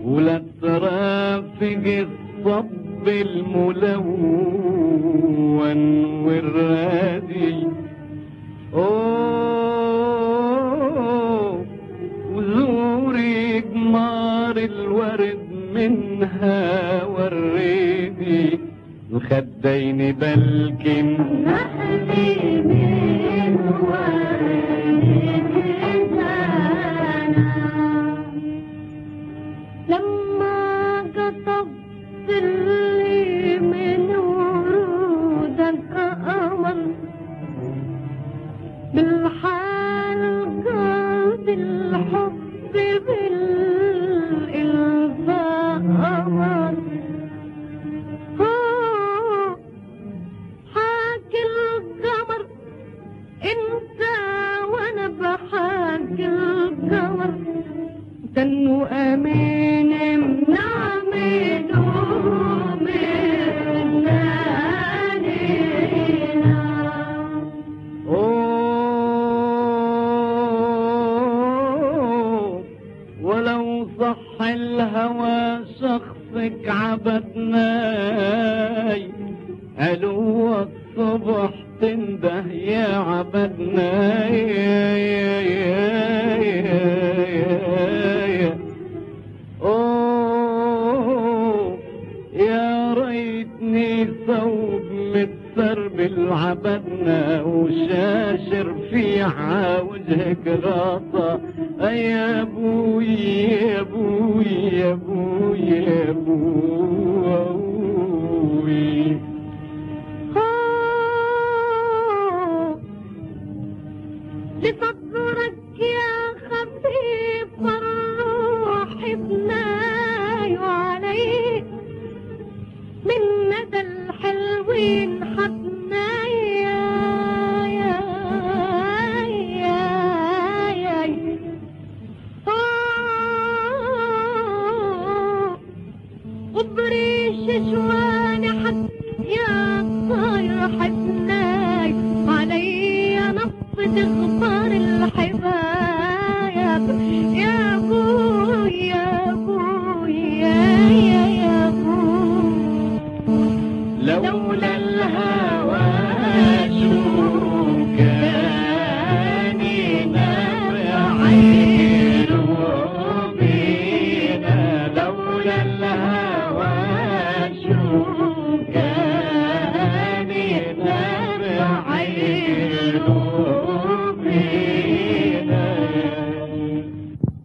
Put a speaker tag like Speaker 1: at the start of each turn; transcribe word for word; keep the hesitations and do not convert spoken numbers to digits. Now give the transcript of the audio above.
Speaker 1: ولا ترافق الصب الملون والرادي. اوه وزوري قمار الورد منها وريدي الخدين بلكن
Speaker 2: نحلي من وردنا لما قطفت اللي من ورودك أمر بالحال قلب الحب بالإلفاء أمر حاكي القمر انت وانا بحاكي القمر تنو امين بنعمله من علينا.
Speaker 1: اوه ولو صح الهوى شخصك عبدناي علو الصبح تنده يا عبدنا يا يا يا يا اوه يا ريتني ثوب متسر بالعبدنا وشاشر في وجهك غاطة يا ابوي يا ابوي يا ابوي يا ابوي.
Speaker 2: لصدرك يا خفيف الروح بناي عليك من ندى الحلوين حبناي يا يا يا يا وبريش شواني حد يا طاير حبناي علي نفض غبار الحبايب يا ابوي يا ابوي يا يا يا ابوي.
Speaker 1: لو